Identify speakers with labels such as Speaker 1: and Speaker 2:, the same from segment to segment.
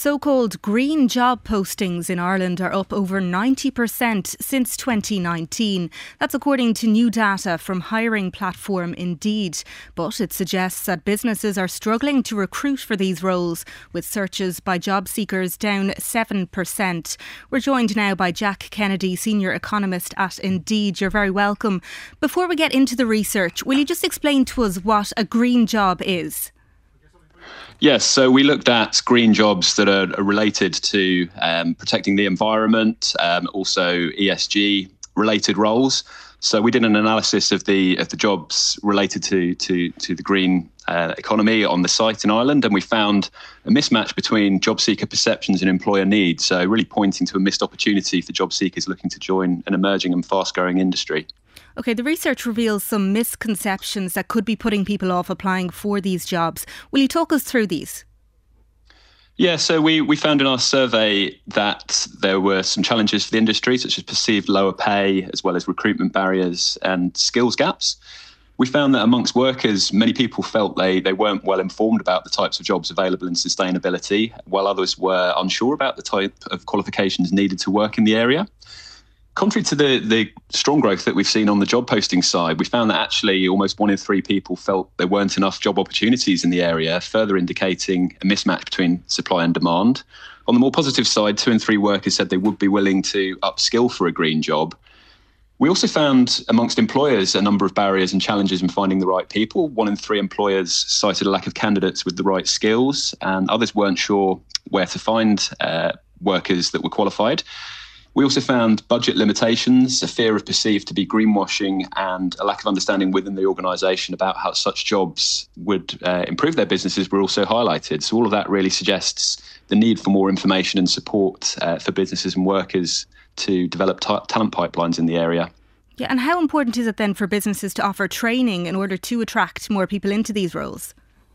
Speaker 1: So-called green job postings in Ireland are up over 90% since 2019. That's according to new data from hiring platform Indeed. But it suggests that businesses are struggling to recruit for these roles, with searches by job seekers down 7%. We're joined now by Jack Kennedy, senior economist at Indeed. You're very welcome. Before we get into the research, will you just explain to us what a green job is?
Speaker 2: Yes, so we looked at green jobs that are related to protecting the environment, also ESG related roles. So we did an analysis of the jobs related to the green economy on the site in Ireland, and we found a mismatch between job seeker perceptions and employer needs. So really pointing to a missed opportunity for job seekers looking to join an emerging and fast-growing industry.
Speaker 1: OK, the research reveals some misconceptions that could be putting people off applying for these jobs. Will you talk us through these?
Speaker 2: Yeah, so we found in our survey that there were some challenges for the industry, such as perceived lower pay, as well as recruitment barriers and skills gaps. We found that amongst workers, many people felt they weren't well informed about the types of jobs available in sustainability, while others were unsure about the type of qualifications needed to work in the area. Contrary to the strong growth that we've seen on the job posting side, we found that actually almost 1 in 3 people felt there weren't enough job opportunities in the area, further indicating a mismatch between supply and demand. On the more positive side, 2 in 3 workers said they would be willing to upskill for a green job. We also found amongst employers a number of barriers and challenges in finding the right people. 1 in 3 employers cited a lack of candidates with the right skills, and others weren't sure where to find workers that were qualified. We also found budget limitations, a fear of perceived to be greenwashing, and a lack of understanding within the organisation about how such jobs would improve their businesses were also highlighted. So all of that really suggests the need for more information and support for businesses and workers to develop talent pipelines in the area.
Speaker 1: Yeah, and how important is it then for businesses to offer training in order to attract more people into these roles?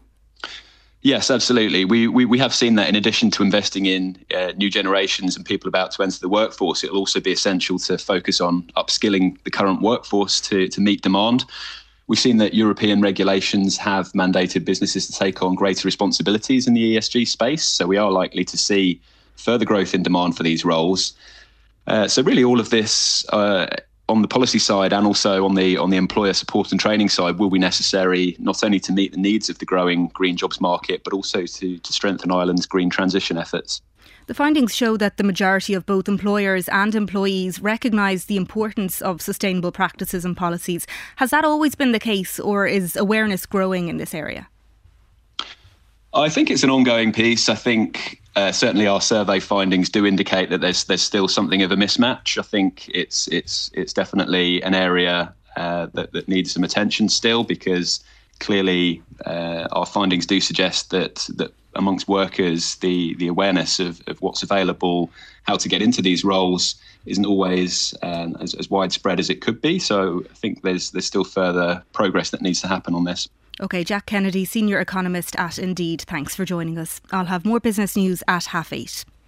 Speaker 2: Yes, absolutely. We have seen that in addition to investing in new generations and people about to enter the workforce, it will also be essential to focus on upskilling the current workforce to meet demand. We've seen that European regulations have mandated businesses to take on greater responsibilities in the ESG space. So we are likely to see further growth in demand for these roles. So really all of this on the policy side and also on the employer support and training side will be necessary not only to meet the needs of the growing green jobs market, but also to strengthen Ireland's green transition efforts.
Speaker 1: The findings show that the majority of both employers and employees recognise the importance of sustainable practices and policies. Has that always been the case, or is awareness growing in this area?
Speaker 2: I think it's an ongoing piece. I think certainly our survey findings do indicate that there's still something of a mismatch. I think it's definitely an area that needs some attention still, because clearly our findings do suggest that amongst workers the awareness of what's available, how to get into these roles, isn't always as widespread as it could be. So I think there's still further progress that needs to happen on this.
Speaker 1: OK, Jack Kennedy, senior economist at Indeed. Thanks for joining us. I'll have more business news at 8:30.